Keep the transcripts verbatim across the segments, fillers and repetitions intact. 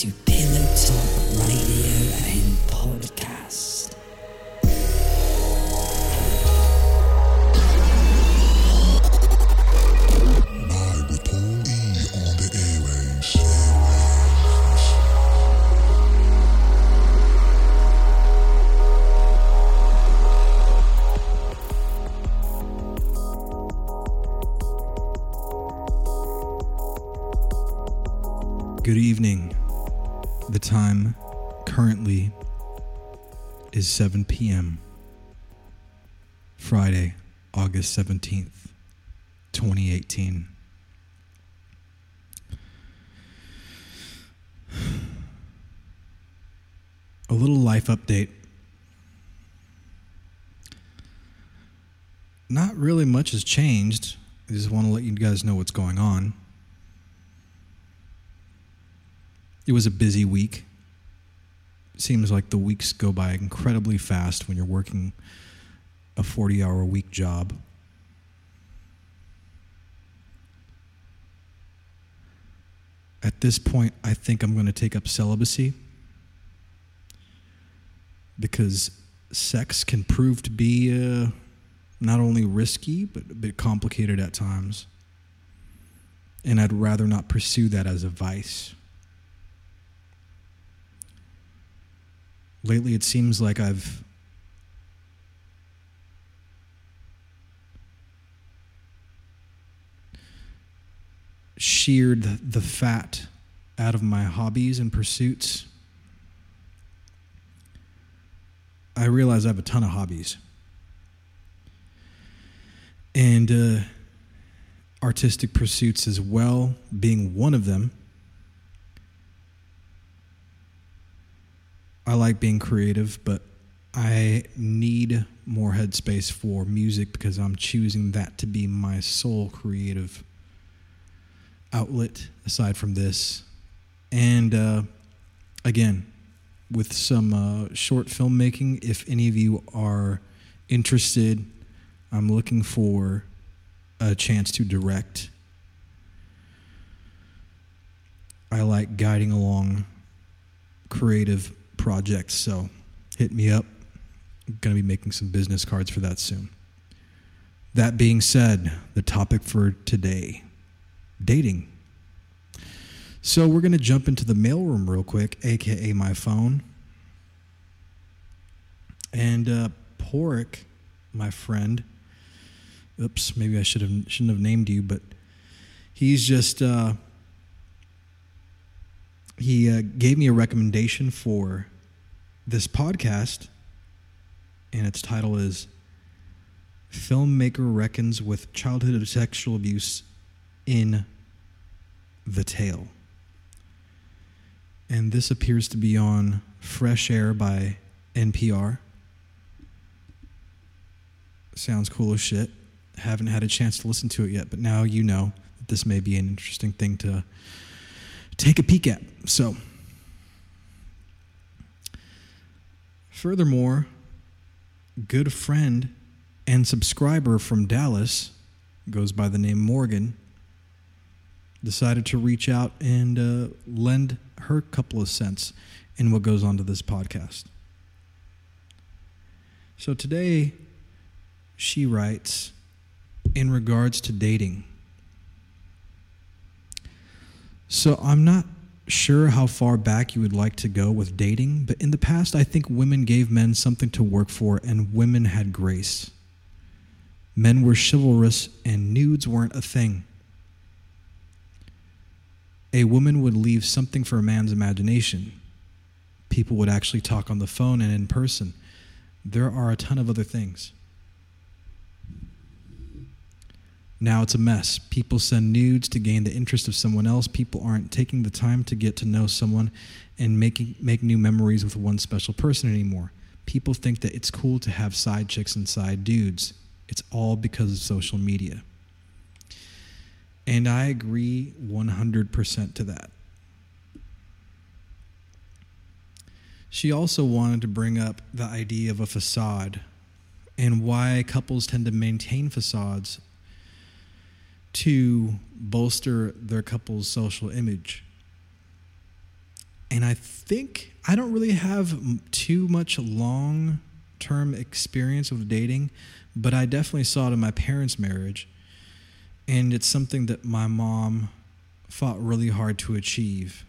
to Pillow Talk Radio and Podcast. Live with Paul E on the airwaves. Good evening. The time currently is seven p.m. Friday, August seventeenth, twenty eighteen. A little life update. Not really much has changed. I just want to let you guys know what's going on. It was a busy week. Seems like the weeks go by incredibly fast when you're working a forty-hour week job. At this point, I think I'm going to take up celibacy because sex can prove to be uh, not only risky, but a bit complicated at times. And I'd rather not pursue that as a vice. Lately, it seems like I've sheared the fat out of my hobbies and pursuits. I realize I have a ton of hobbies. And uh, artistic pursuits as well, being one of them. I like being creative, but I need more headspace for music because I'm choosing that to be my sole creative outlet aside from this. And uh, again, with some uh, short filmmaking, if any of you are interested, I'm looking for a chance to direct. I like guiding along creative projects, so hit me up. I'm going to be making some business cards for that soon. That being said, the topic for today, dating. So we're going to jump into the mailroom real quick, aka my phone. And uh, Porik, my friend, oops, maybe I should have shouldn't have named you, but he's just uh, he uh, gave me a recommendation for this podcast, and its title is Filmmaker Reckons with Childhood Sexual Abuse in the Tale. And this appears to be on Fresh Air by N P R. Sounds cool as shit. Haven't had a chance to listen to it yet, but now you know that this may be an interesting thing to take a peek at. So, furthermore, good friend and subscriber from Dallas, goes by the name Morgan, decided to reach out and uh, lend her couple of cents in what goes on to this podcast. So today, she writes, in regards to dating. So I'm not sure how far back you would like to go with dating, but in the past, I think women gave men something to work for, and women had grace. Men were chivalrous, and nudes weren't a thing. A woman would leave something for a man's imagination. People would actually talk on the phone and in person. There are a ton of other things. Now it's a mess. People send nudes to gain the interest of someone else. People aren't taking the time to get to know someone and making make new memories with one special person anymore. People think that it's cool to have side chicks and side dudes. It's all because of social media. And I agree one hundred percent to that. She also wanted to bring up the idea of a facade and why couples tend to maintain facades to bolster their couple's social image. And I think I don't really have m- too much long-term experience with dating, but I definitely saw it in my parents' marriage. And it's something that my mom fought really hard to achieve.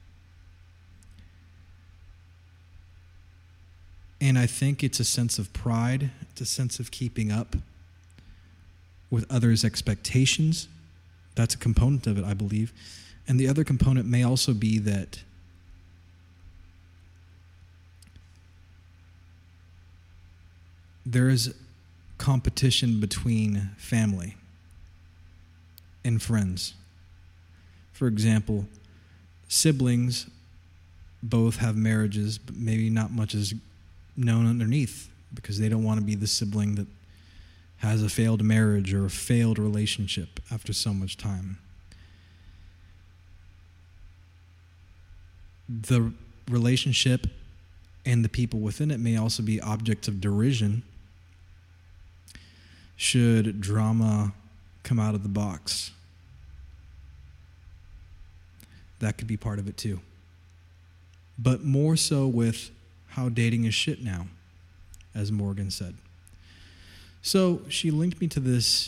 And I think it's a sense of pride. It's a sense of keeping up with others' expectations. That's a component of it, I believe. And the other component may also be that there is competition between family and friends. For example, siblings both have marriages, but maybe not much is known underneath because they don't want to be the sibling that has a failed marriage or a failed relationship after so much time. The relationship and the people within it may also be objects of derision should drama come out of the box. That could be part of it too. But more so with how dating is shit now, as Morgan said. So she linked me to this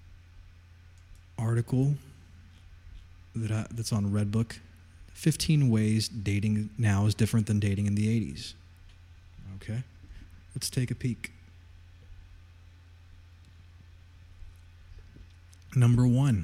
article that I, that's on Redbook. fifteen ways dating now is different than dating in the eighties. Okay, let's take a peek. Number one.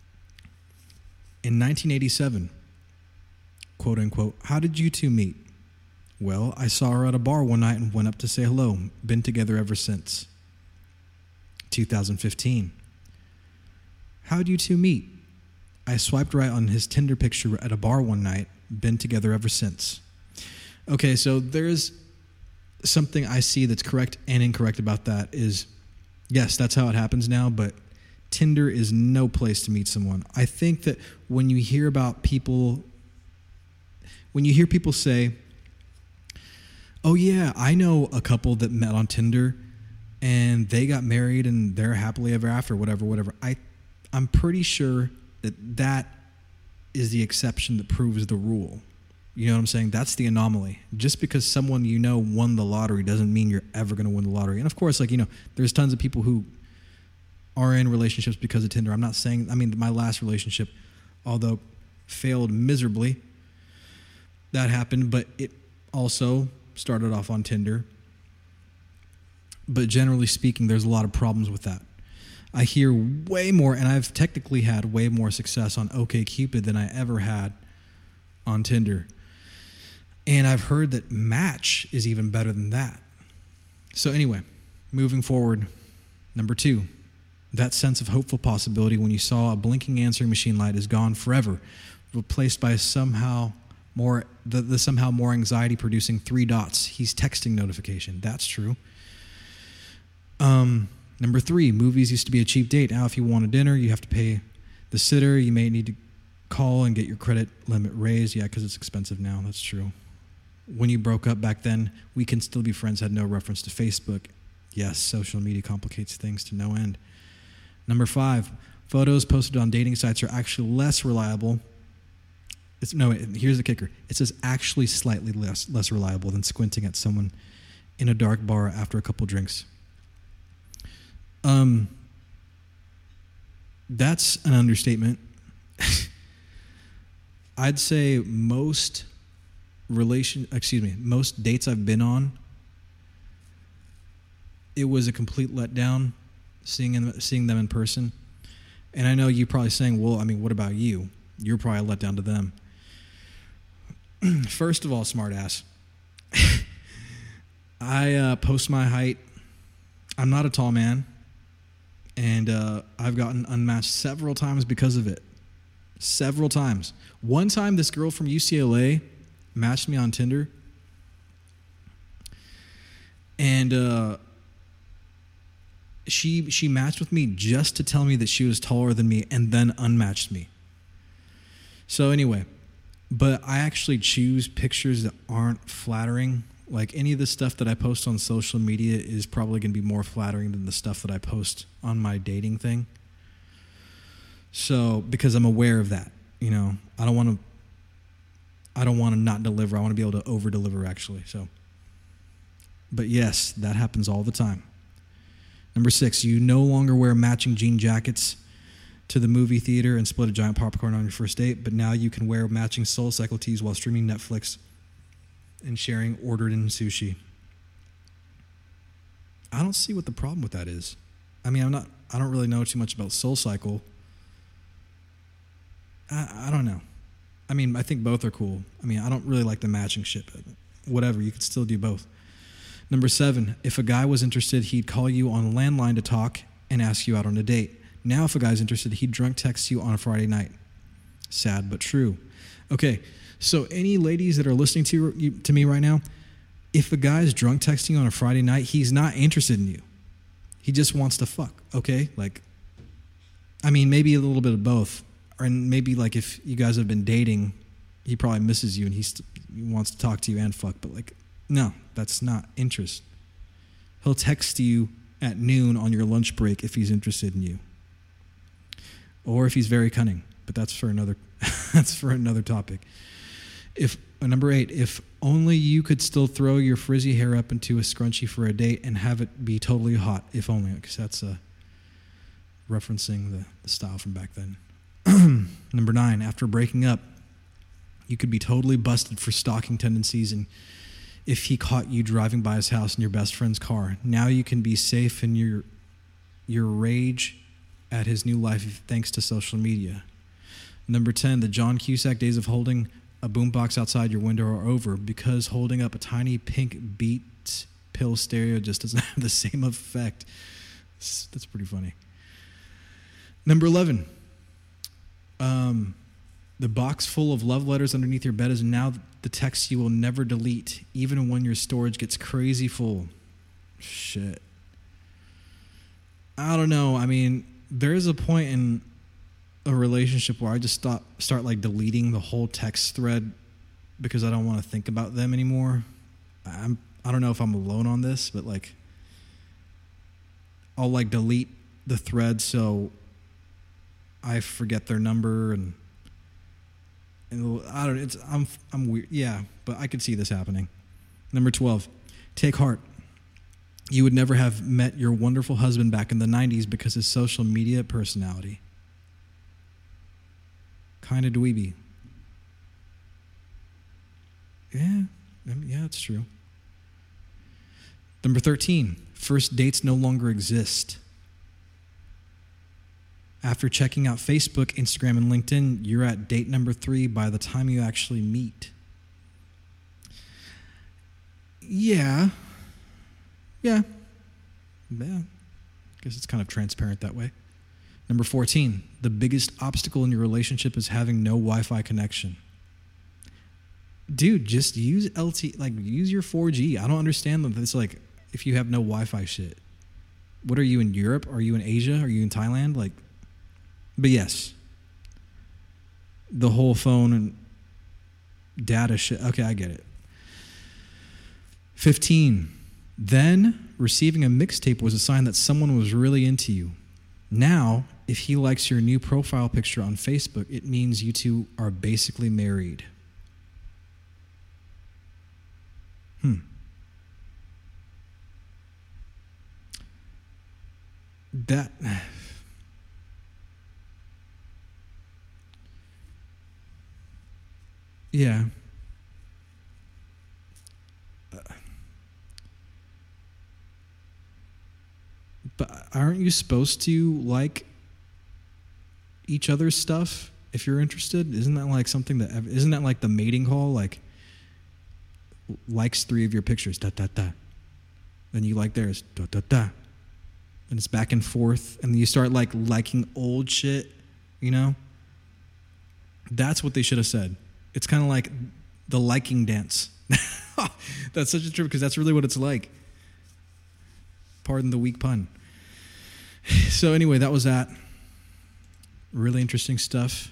In nineteen eighty-seven, quote unquote, how did you two meet? Well, I saw her at a bar one night and went up to say hello. Been together ever since. two thousand fifteen. How'd you two meet? I swiped right on his Tinder picture at a bar one night. Been together ever since. Okay, so there's something I see that's correct and incorrect about that is, yes, that's how it happens now, but Tinder is no place to meet someone. I think that when you hear about people, when you hear people say, oh yeah, I know a couple that met on Tinder and they got married and they're happily ever after, whatever, whatever. I, I'm pretty sure that that is the exception that proves the rule. You know what I'm saying? That's the anomaly. Just because someone you know won the lottery doesn't mean you're ever going to win the lottery. And of course, like, you know, there's tons of people who are in relationships because of Tinder. I'm not saying, I mean, my last relationship, although failed miserably, that happened, but it also started off on Tinder. But generally speaking, there's a lot of problems with that. I hear way more, and I've technically had way more success on OkCupid than I ever had on Tinder. And I've heard that Match is even better than that. So anyway, moving forward, number two, that sense of hopeful possibility when you saw a blinking answering machine light is gone forever, replaced by somehow more the, the somehow more anxiety-producing three dots. He's texting notification. That's true. Um, number three, movies used to be a cheap date. Now, if you want a dinner, you have to pay the sitter. You may need to call and get your credit limit raised. Yeah, because it's expensive now. That's true. When you broke up back then, we can still be friends had no reference to Facebook. Yes, social media complicates things to no end. Number five, photos posted on dating sites are actually less reliable. It's, no, here's the kicker. It says actually slightly less less reliable than squinting at someone in a dark bar after a couple drinks. Um, that's an understatement. I'd say most relation, excuse me, most dates I've been on, it was a complete letdown seeing in, seeing them in person. And I know you're probably saying, well, I mean, what about you? You're probably let down to them. First of all, smartass. I uh, post my height. I'm not a tall man. And uh, I've gotten unmatched several times because of it. Several times. One time, this girl from U C L A matched me on Tinder. And uh, she she matched with me just to tell me that she was taller than me and then unmatched me. So anyway, but I actually choose pictures that aren't flattering. Like any of the stuff that I post on social media is probably going to be more flattering than the stuff that I post on my dating thing. So, because I'm aware of that, you know, I don't want to, I don't want to not deliver. I want to be able to over deliver, actually. So, but yes, that happens all the time. Number six, you no longer wear matching jean jackets to the movie theater and split a giant popcorn on your first date, but now you can wear matching SoulCycle tees while streaming Netflix and sharing ordered-in sushi. I don't see what the problem with that is. I mean, I'm not. I don't really know too much about SoulCycle. I, I don't know. I mean, I think both are cool. I mean, I don't really like the matching shit, but whatever. You could still do both. Number seven, if a guy was interested, he'd call you on a landline to talk and ask you out on a date. Now, if a guy's interested, he'd drunk text you on a Friday night. Sad, but true. Okay, so any ladies that are listening to you, to me right now, if a guy's drunk texting you on a Friday night, he's not interested in you. He just wants to fuck, okay? Like, I mean, maybe a little bit of both. And maybe, like, if you guys have been dating, he probably misses you and he, st- he wants to talk to you and fuck. But, like, no, that's not interest. He'll text you at noon on your lunch break if he's interested in you. Or if he's very cunning. But that's for another that's for another topic. If uh, number eight, if only you could still throw your frizzy hair up into a scrunchie for a date and have it be totally hot. If only, because that's uh, referencing the, the style from back then. Number nine, after breaking up, you could be totally busted for stalking tendencies and if he caught you driving by his house in your best friend's car. Now you can be safe in your your rage at his new life thanks to social media. Number ten, the John Cusack days of holding a boombox outside your window are over because holding up a tiny pink Beats pill stereo just doesn't have the same effect. That's pretty funny. Number eleven, um, the box full of love letters underneath your bed is now the text you will never delete, even when your storage gets crazy full. Shit. I don't know. I mean, there is a point in a relationship where I just stop, start like deleting the whole text thread because I don't want to think about them anymore. I'm, I don't know if I'm alone on this, but like, I'll like delete the thread so I forget their number and, and I don't. It's I'm I'm weird. Yeah, but I could see this happening. Number twelve, take heart. You would never have met your wonderful husband back in the nineties because his social media personality. Kind of dweeby. Yeah, yeah, it's true. Number thirteen, first dates no longer exist. After checking out Facebook, Instagram, and LinkedIn, you're at date number three by the time you actually meet. Yeah. Yeah. Yeah. I guess it's kind of transparent that way. Number fourteen, the biggest obstacle in your relationship is having no Wi-Fi connection. Dude, just use L T E, like use your four G. I don't understand them. It's like if you have no Wi-Fi shit. What are you in Europe? Are you in Asia? Are you in Thailand? Like, but yes, the whole phone and data shit. Okay, I get it. fifteen. Then receiving a mixtape was a sign that someone was really into you. Now, if he likes your new profile picture on Facebook, it means you two are basically married. Hmm. That... Yeah. Uh, but aren't you supposed to like each other's stuff if you're interested? Isn't that like something that, isn't that like the mating call? Like, likes three of your pictures, da da da. Then you like theirs, da da da. And it's back and forth. And then you start like liking old shit, you know? That's what they should have said. It's kind of like the liking dance. That's such a trip because that's really what it's like. Pardon the weak pun. So anyway, that was that. Really interesting stuff.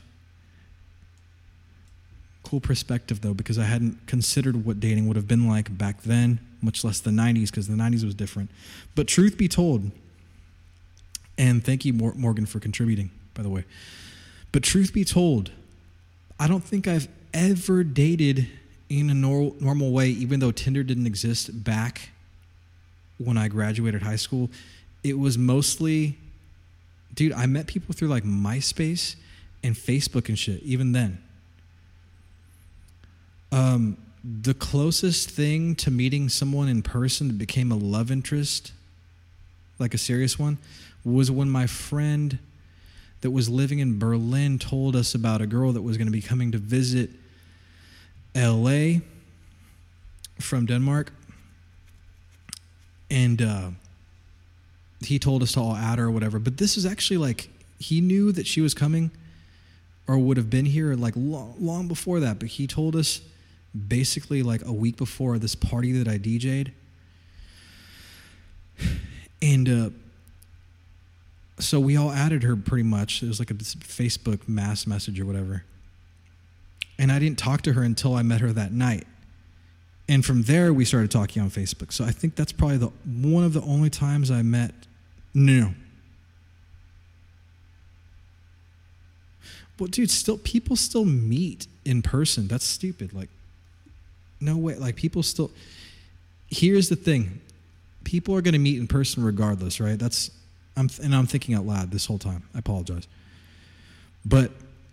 Cool perspective though, because I hadn't considered what dating would have been like back then, much less the nineties, because the nineties was different. But truth be told, and thank you Morgan for contributing, by the way. But truth be told, I don't think I've ever dated in a nor- normal way, even though Tinder didn't exist back when I graduated high school, it was mostly, dude, I met people through like MySpace and Facebook and shit, even then. Um, the closest thing to meeting someone in person that became a love interest, like a serious one, was when my friend that was living in Berlin told us about a girl that was going to be coming to visit L A from Denmark. And uh, he told us to all add her or whatever. But this is actually like, he knew that she was coming or would have been here like long, long before that. But he told us basically like a week before this party that I D J'd. And uh, so we all added her pretty much. It was like a Facebook mass message or whatever. And I didn't talk to her until I met her that night. And from there, we started talking on Facebook. So I think that's probably the one of the only times I met. No. Well, dude, still people still meet in person. That's stupid. Like, no way. Like, people still. Here's the thing. People are going to meet in person regardless, right? That's, I'm, and I'm thinking out loud this whole time. I apologize. But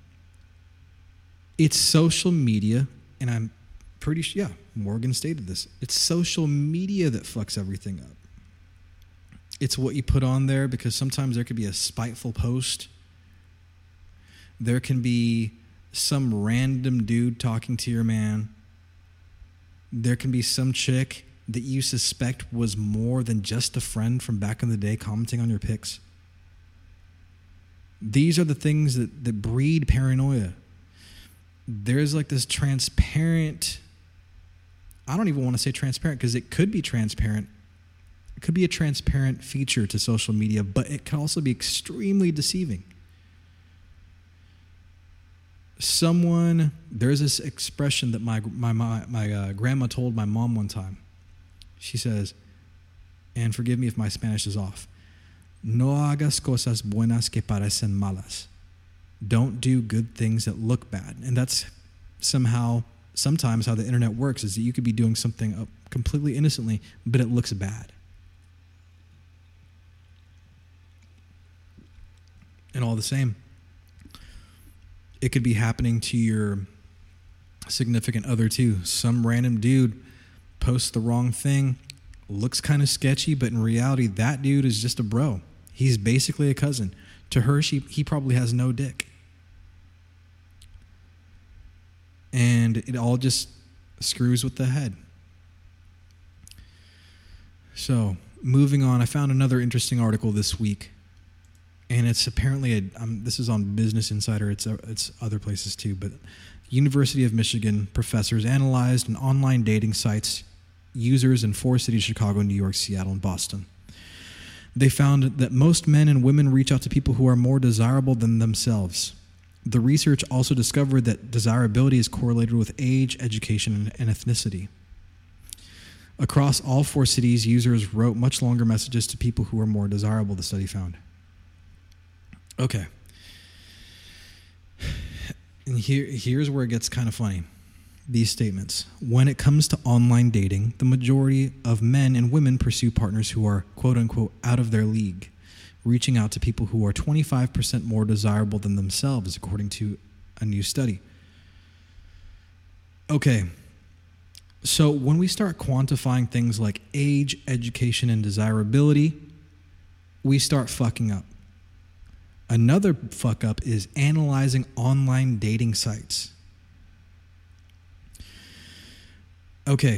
it's social media, and I'm pretty sure, yeah, Morgan stated this. It's social media that fucks everything up. It's what you put on there, because sometimes there could be a spiteful post. There can be some random dude talking to your man. There can be some chick that you suspect was more than just a friend from back in the day commenting on your pics. These are the things that, that breed paranoia. There's like this transparent, I don't even want to say transparent because it could be transparent. It could be a transparent feature to social media, but it can also be extremely deceiving. Someone, there's this expression that my my my, my uh, grandma told my mom one time. She says, and forgive me if my Spanish is off, no hagas cosas buenas que parecen malas. Don't do good things that look bad. And that's somehow, sometimes how the internet works, is that you could be doing something completely innocently, but it looks bad. And all the same, it could be happening to your significant other too. Some random dude posts the wrong thing, looks kind of sketchy, but in reality, that dude is just a bro. He's basically a cousin. To her, she he probably has no dick. And it all just screws with the head. So, moving on, I found another interesting article this week. And it's apparently, a, um, this is on Business Insider, it's, uh, it's other places too, but University of Michigan professors analyzed an online dating sites users in four cities, Chicago, New York, Seattle, and Boston. They found that most men and women reach out to people who are more desirable than themselves. The research also discovered that desirability is correlated with age, education, and ethnicity. Across all four cities, users wrote much longer messages to people who are more desirable, the study found. Okay. And here, here's where it gets kind of funny. These statements. When it comes to online dating, the majority of men and women pursue partners who are, quote unquote, out of their league, reaching out to people who are twenty-five percent more desirable than themselves, according to a new study. Okay. So when we start quantifying things like age, education, and desirability, we start fucking up. Another fuck up is analyzing online dating sites. Okay.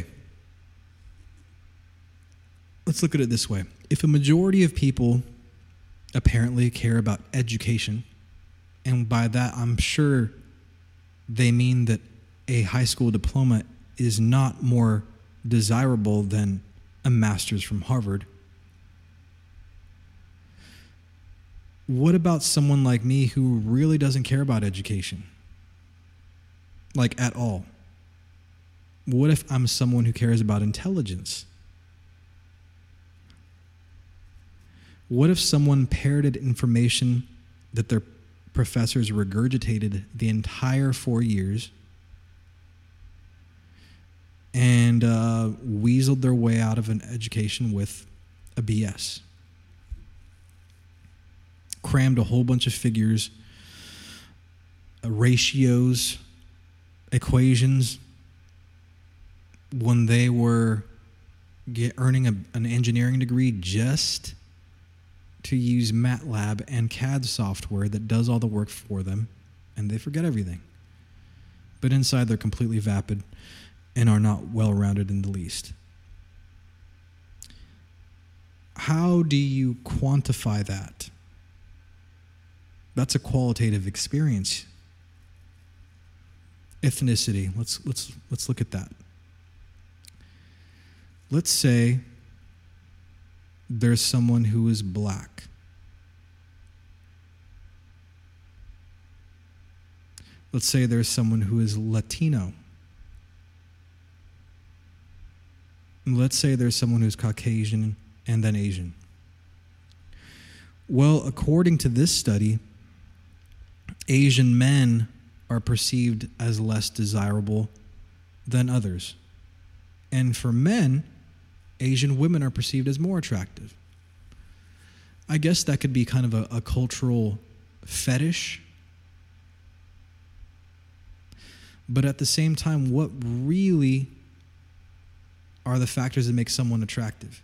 Let's look at it this way. If a majority of people apparently care about education, and by that I'm sure they mean that a high school diploma is not more desirable than a master's from Harvard, what about someone like me who really doesn't care about education? Like, at all? What if I'm someone who cares about intelligence? What if someone parroted information that their professors regurgitated the entire four years and uh, weaseled their way out of an education with a B S. Crammed a whole bunch of figures, uh, ratios, equations, when they were get, earning a, an engineering degree just to use MATLAB and C A D software that does all the work for them, and they forget everything. But inside, they're completely vapid and are not well-rounded in the least. How do you quantify that? That's a qualitative experience. Ethnicity. Let's let's let's look at that. Let's say there's someone who is black. Let's say there's someone who is Latino. Let's say there's someone who's Caucasian and then Asian. Well, according to this study, Asian men are perceived as less desirable than others. And for men, Asian women are perceived as more attractive. I guess that could be kind of a, a cultural fetish. But at the same time, what really are the factors that make someone attractive?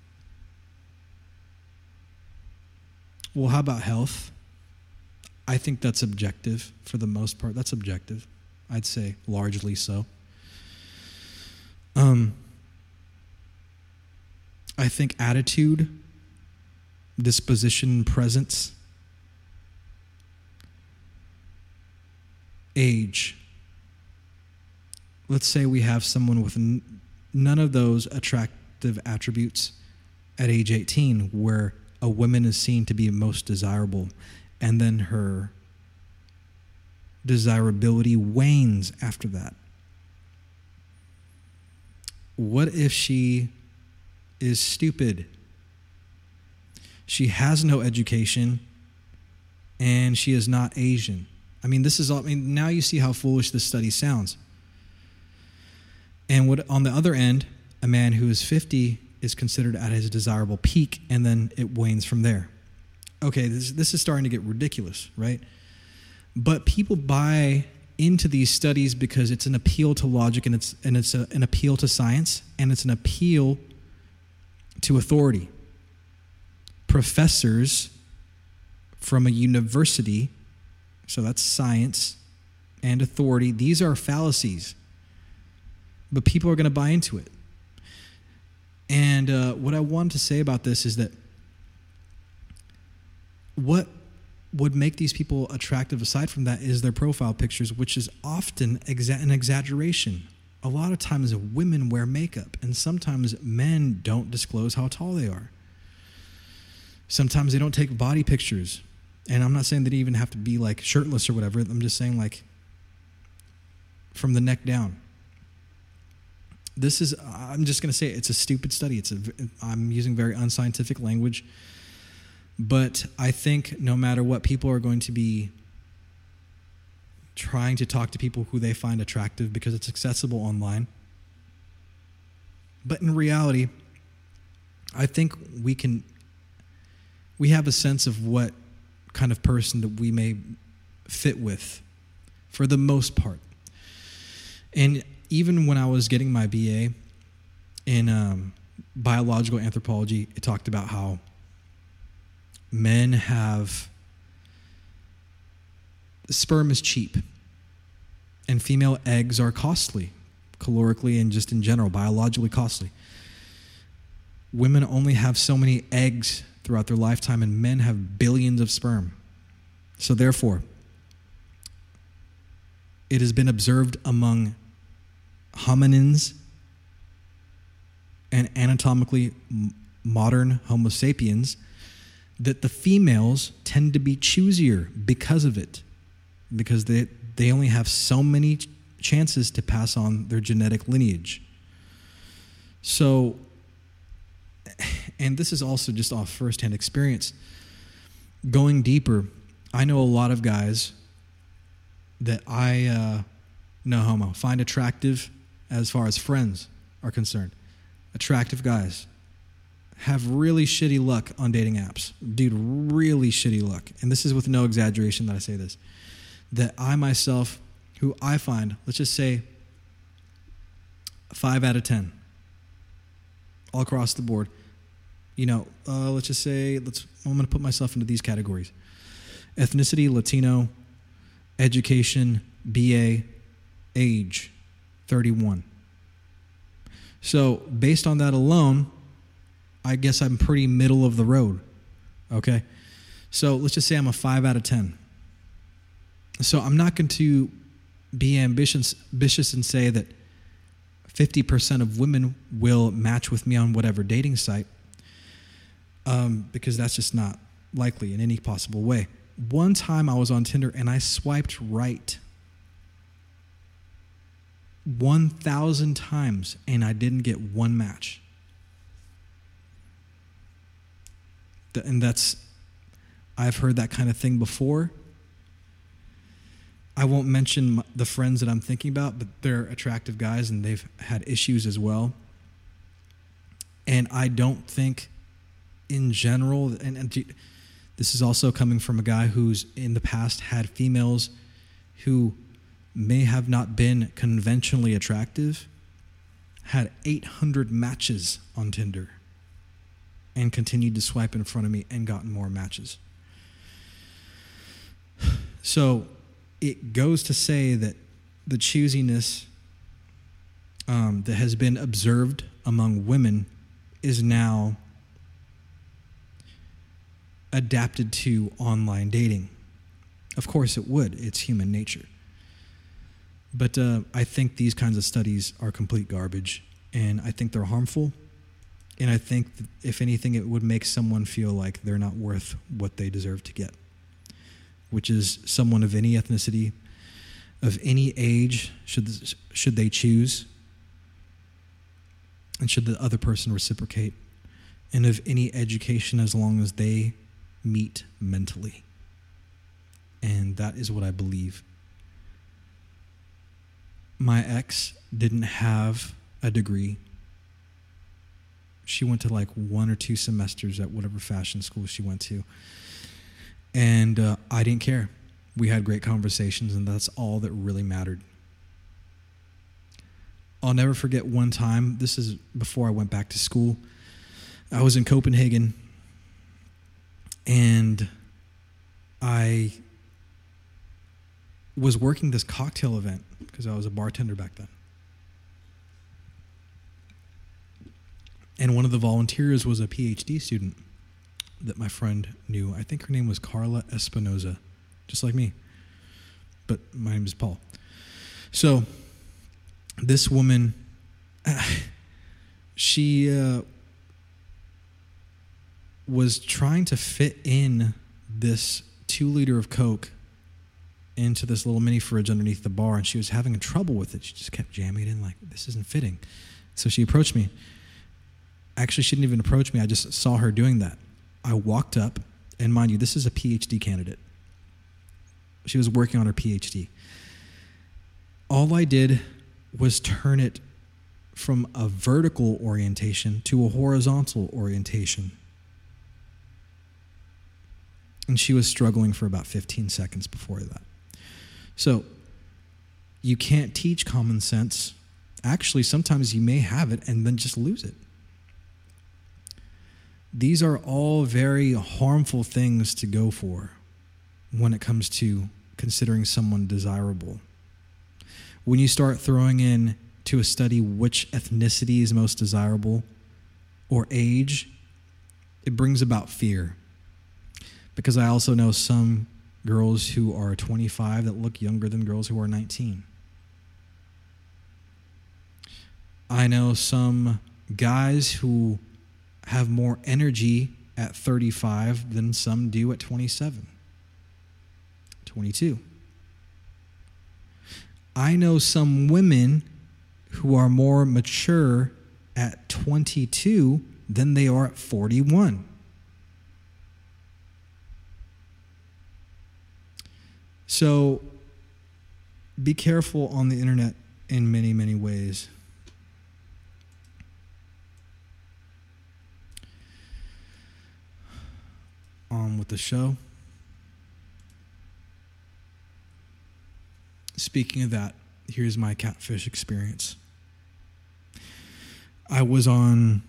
Well, how about health? I think that's objective for the most part. That's objective. I'd say largely so. Um, I think attitude, disposition, presence, age. Let's say we have someone with n- none of those attractive attributes at age eighteen, where a woman is seen to be most desirable, and then her desirability wanes after that. What if she is stupid? She has no education, and she is not Asian. I mean, this is all, I mean, now you see how foolish this study sounds. And what, on the other end, a man who is fifty is considered at his desirable peak, and then it wanes from there. Okay, this, this is starting to get ridiculous, right? But people buy into these studies because it's an appeal to logic, and it's and it's a, an appeal to science, and it's an appeal to authority. Professors from a university, so that's science and authority, these are fallacies. But people are going to buy into it. And uh, what I wanted to say about this is that what would make these people attractive aside from that is their profile pictures, which is often exa- an exaggeration. A lot of times women wear makeup, and sometimes men don't disclose how tall they are. Sometimes they don't take body pictures. And I'm not saying that they even have to be like shirtless or whatever. I'm just saying like from the neck down. This is, I'm just going to say it's a stupid study. It's a, I'm using very unscientific language. But I think no matter what, people are going to be trying to talk to people who they find attractive because it's accessible online. But in reality, I think we can, we have a sense of what kind of person that we may fit with for the most part. And even when I was getting my B A in um, biological anthropology, it talked about how men have, sperm is cheap, and female eggs are costly, calorically and just in general, biologically costly. Women only have so many eggs throughout their lifetime, and men have billions of sperm. So therefore, it has been observed among hominins and anatomically modern Homo sapiens that the females tend to be choosier because of it, because they they only have so many chances to pass on their genetic lineage. So, and this is also just off firsthand experience. Going deeper, I know a lot of guys that I, uh, no homo, find attractive as far as friends. are concerned. Attractive guys have really shitty luck on dating apps. Dude, really shitty luck. And this is with no exaggeration that I say this. That I myself, who I find, let's just say five out of ten, all across the board. You know, uh, let's just say, let's. I'm going to put myself into these categories. Ethnicity, Latino, education, B A, age, thirty-one. So based on that alone, I guess I'm pretty middle of the road. Okay? So let's just say I'm a five out of ten. So I'm not going to be ambitious, ambitious and say that fifty percent of women will match with me on whatever dating site, um, because that's just not likely in any possible way. One time I was on Tinder and I swiped right one thousand times and I didn't get one match. And that's, I've heard that kind of thing before. I won't mention the friends that I'm thinking about, but they're attractive guys and they've had issues as well. And I don't think in general, and, and this is also coming from a guy who's in the past had females who may have not been conventionally attractive, had eight hundred matches on Tinder and continued to swipe in front of me and gotten more matches. So it goes to say that the choosiness um, that has been observed among women is now adapted to online dating. Of course it would. It's human nature. But uh, I think these kinds of studies are complete garbage, and I think they're harmful. And I think, that if anything, it would make someone feel like they're not worth what they deserve to get, which is someone of any ethnicity, of any age, should should they choose, and should the other person reciprocate, and of any education as long as they meet mentally. And that is what I believe. My ex didn't have a degree. She went to like one or two semesters at whatever fashion school she went to. And uh, I didn't care. We had great conversations, and that's all that really mattered. I'll never forget one time, this is before I went back to school. I was in Copenhagen, and I was working this cocktail event because I was a bartender back then. And one of the volunteers was a PhD student that my friend knew. I think her name was Carla Espinoza, just like me. But my name is Paul. So this woman, she uh, was trying to fit in this two liter of Coke into this little mini fridge underneath the bar, and she was having trouble with it. She just kept jamming it in like, this isn't fitting. So she approached me. Actually, she didn't even approach me. I just saw her doing that. I walked up, and mind you, this is a PhD candidate. She was working on her PhD. All I did was turn it from a vertical orientation to a horizontal orientation. And she was struggling for about fifteen seconds before that. So you can't teach common sense. Actually, sometimes you may have it and then just lose it. These are all very harmful things to go for when it comes to considering someone desirable. When you start throwing in to a study which ethnicity is most desirable or age, it brings about fear. Because I also know some girls who are twenty-five that look younger than girls who are nineteen. I know some guys who have more energy at thirty-five than some do at twenty-seven, twenty-two. I know some women who are more mature at twenty-two than they are at forty-one. So be careful on the internet in many, many ways. with the show. Speaking of that, here's my catfish experience. I was on...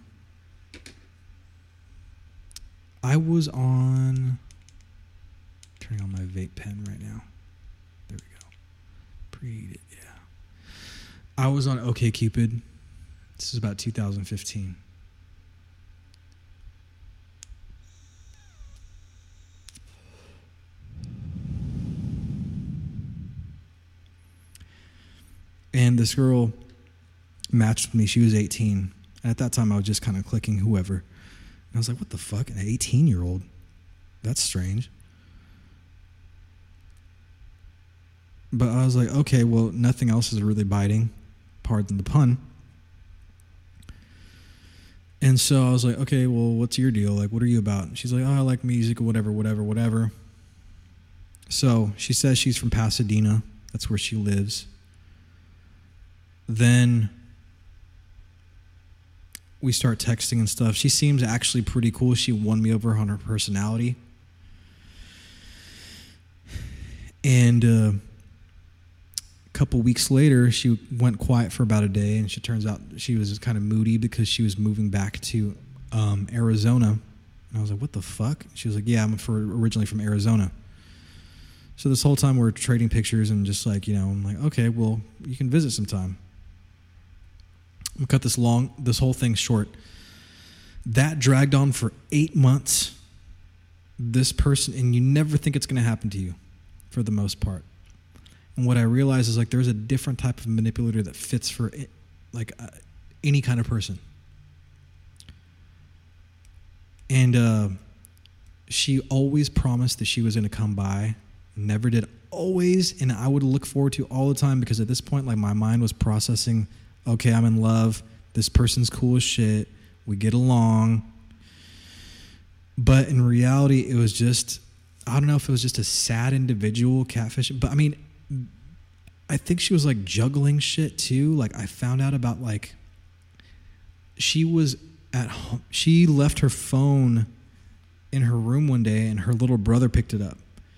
I was on... Turning on my vape pen right now. There we go. Preheat it, yeah. I was on OkCupid. This is about two thousand fifteen. And this girl matched with me. She was eighteen. And at that time, I was just kind of clicking whoever. And I was like, what the fuck? An eighteen-year-old? That's strange. But I was like, okay, well, nothing else is really biting. Pardon the pun. And so I was like, okay, well, what's your deal? Like, what are you about? And she's like, oh, I like music or whatever, whatever, whatever. So she says she's from Pasadena. That's where she lives. Then we start texting and stuff. She seems actually pretty cool. She won me over on her personality. And uh, a couple weeks later, she went quiet for about a day, and she turns out she was kind of moody because she was moving back to um, Arizona. And I was like, what the fuck? She was like, yeah, I'm for, originally from Arizona. So this whole time we're trading pictures and just like, you know, I'm like, okay, well, you can visit sometime. I'm going to cut this long, this whole thing short. That dragged on for eight months. This person, and you never think it's going to happen to you for the most part. And what I realized is like there's a different type of manipulator that fits for it, like uh, any kind of person. And uh, she always promised that she was going to come by. Never did. Always. And I would look forward to all the time because at this point, like my mind was processing, okay, I'm in love. This person's cool as shit. We get along. But in reality, it was just, I don't know if it was just a sad individual catfishing. But I mean, I think she was like juggling shit too. Like I found out about like, she was at home. She left her phone in her room one day and her little brother picked it up.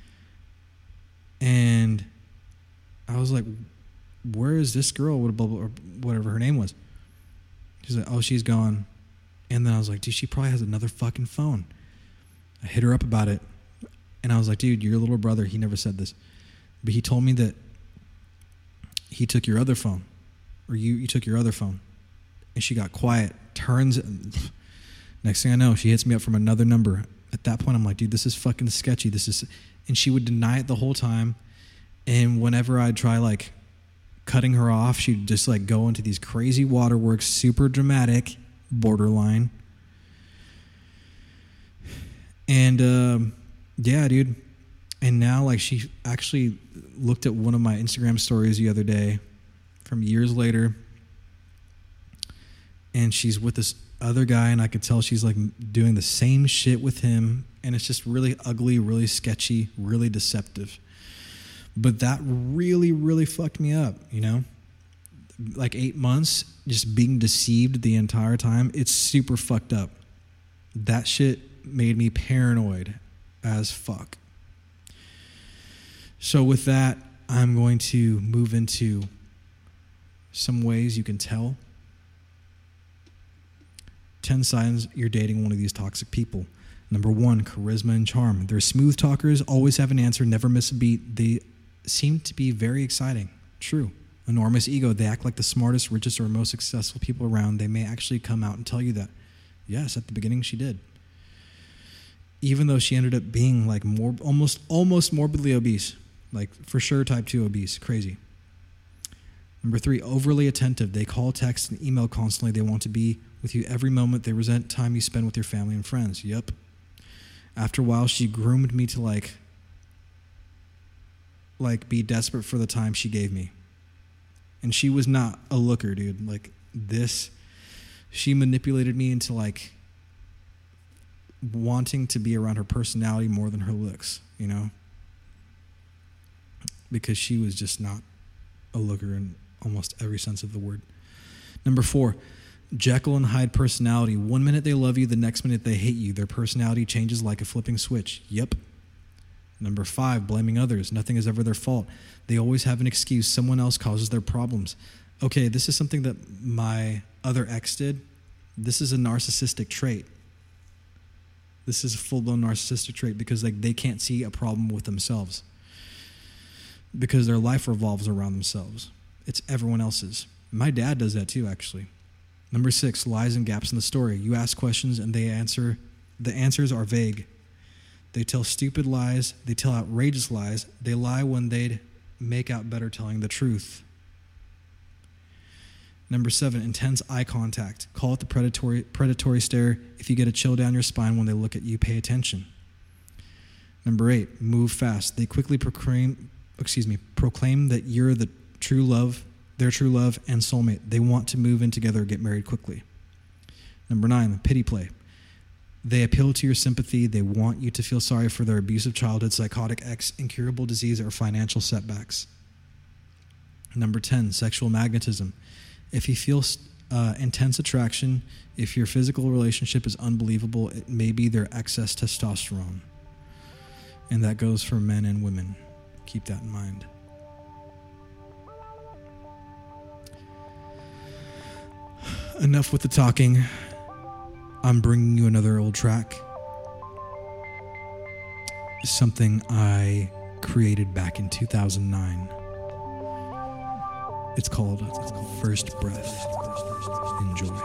And I was like, where is this girl? Or whatever her name was. She's like, oh, she's gone. And then I was like, dude, she probably has another fucking phone. I hit her up about it. And I was like, dude, your little brother, he never said this. But he told me that he took your other phone. Or you, you took your other phone. And she got quiet. Turns. Next thing I know, she hits me up from another number. At that point, I'm like, dude, this is fucking sketchy. This is... And she would deny it the whole time. And whenever I'd try, like, cutting her off, she'd just, like, go into these crazy waterworks, super dramatic, borderline. And, um, yeah, dude. And now, like, she actually looked at one of my Instagram stories the other day from years later. And she's with this other guy, and I could tell she's, like, doing the same shit with him. And it's just really ugly, really sketchy, really deceptive. But that really, really fucked me up, you know? Like eight months, just being deceived the entire time. It's super fucked up. That shit made me paranoid as fuck. So with that, I'm going to move into some ways you can tell. ten signs you're dating one of these toxic people. Number one, charisma and charm. They're smooth talkers, always have an answer, never miss a beat. They seem to be very exciting. True. Enormous ego. They act like the smartest, richest, or most successful people around. They may actually come out and tell you that. Yes, at the beginning she did. Even though she ended up being like more, almost, almost morbidly obese. Like for sure type two obese. Crazy. Number three, overly attentive. They call, text, and email constantly. They want to be with you every moment. They resent time you spend with your family and friends. Yep. After a while, she groomed me to like, like be desperate for the time she gave me. And she was not a looker, dude. Like this, she manipulated me into like wanting to be around her personality more than her looks, you know? Because she was just not a looker in almost every sense of the word. Number four, Jekyll and Hyde personality. One minute they love you, the next minute they hate you. Their personality changes like a flipping switch. Yep. Number five, blaming others. Nothing is ever their fault. They always have an excuse. Someone else causes their problems. Okay, this is something that my other ex did. This is a narcissistic trait. This is a full-blown narcissistic trait because like they can't see a problem with themselves. Because their life revolves around themselves. It's everyone else's. My dad does that too, actually. Number six, lies and gaps in the story. You ask questions and they answer. The answers are vague. They tell stupid lies. They tell outrageous lies. They lie when they'd make out better telling the truth. Number seven, intense eye contact. Call it the predatory predatory stare. If you get a chill down your spine when they look at you, pay attention. Number eight, move fast. They quickly proclaim, excuse me, proclaim that you're the true love, their true love and soulmate. They want to move in together or get married quickly. Number nine, pity play. They appeal to your sympathy. They want you to feel sorry for their abusive childhood, psychotic ex, incurable disease, or financial setbacks. Number ten, sexual magnetism. If you feel uh, intense attraction, if your physical relationship is unbelievable, it may be their excess testosterone. And that goes for men and women. Keep that in mind. Enough with the talking. I'm bringing you another old track. Something I created back in two thousand nine. It's called, it's called First Breath. Enjoy.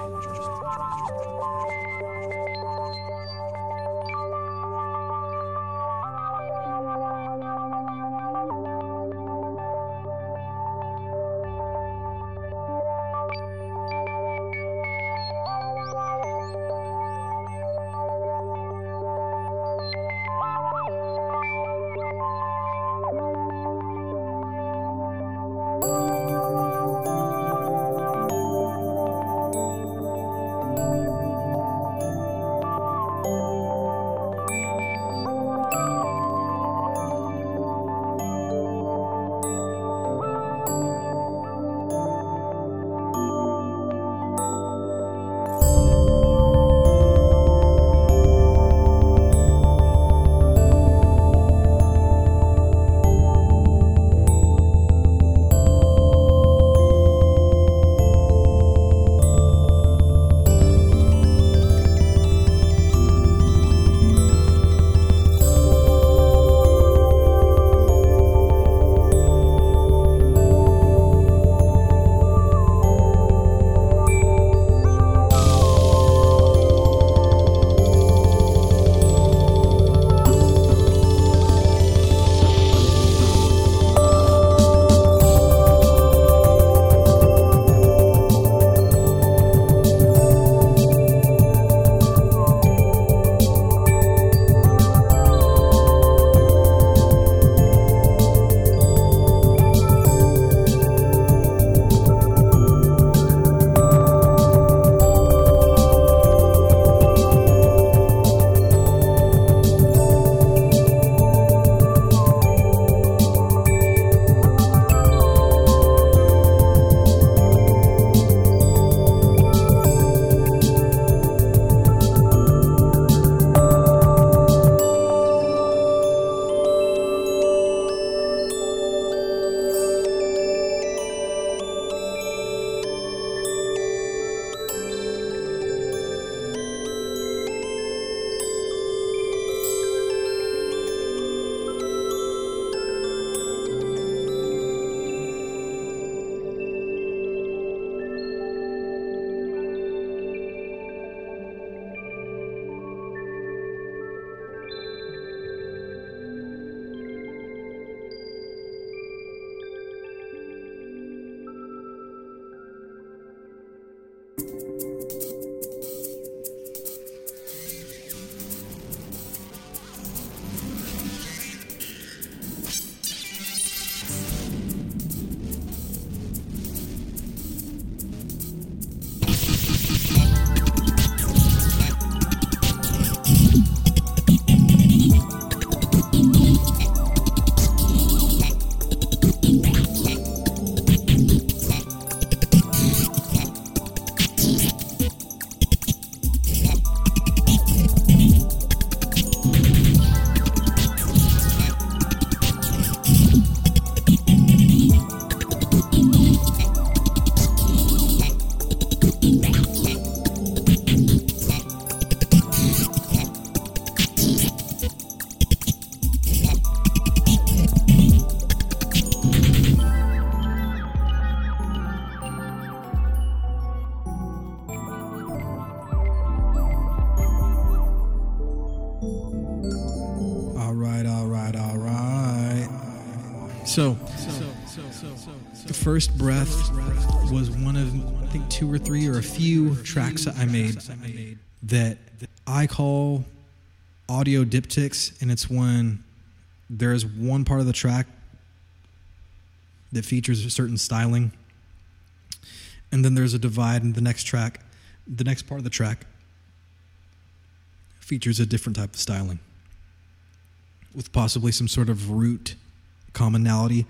So, the first breath was one of, I think, two or three or a few tracks that I made that I call audio diptychs, and it's when there's one part of the track that features a certain styling, and then there's a divide in the next track. The next part of the track features a different type of styling with possibly some sort of root commonality.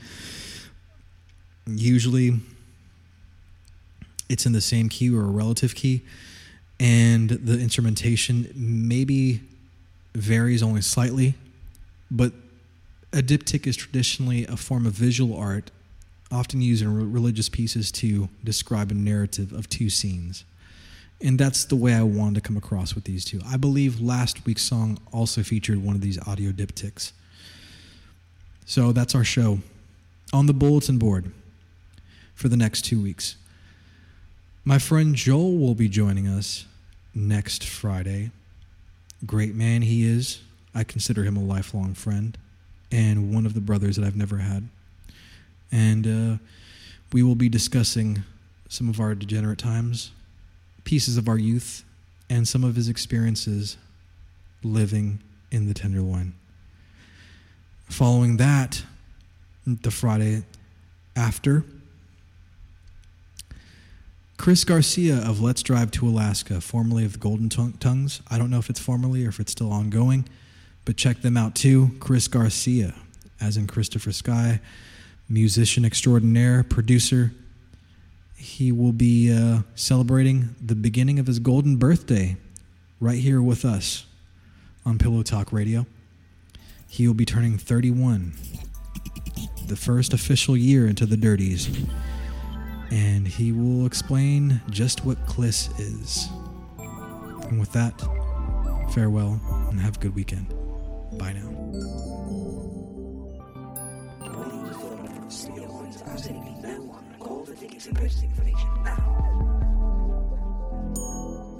Usually it's in the same key or a relative key, and the instrumentation maybe varies only slightly, but a diptych is traditionally a form of visual art often used in re- religious pieces to describe a narrative of two scenes. And that's the way I wanted to come across with these two. I believe last week's song also featured one of these audio diptychs. So that's our show on the bulletin board for the next two weeks. My friend Joel will be joining us next Friday. Great man he is. I consider him a lifelong friend and one of the brothers that I've never had. And uh, we will be discussing some of our degenerate times, pieces of our youth, and some of his experiences living in the Tenderloin. Following that, the Friday after, Chris Garcia of Let's Drive to Alaska, formerly of the Golden Tongues. I don't know if it's formerly or if it's still ongoing, but check them out too. Chris Garcia, as in Christopher Sky, musician extraordinaire, producer. He will be uh, celebrating the beginning of his golden birthday right here with us on Pillow Talk Radio. He will be turning thirty-one, the first official year into the Dirties. And he will explain just what Kliss is. And with that, farewell and have a good weekend. Bye now. No one call the tickets and purchase information.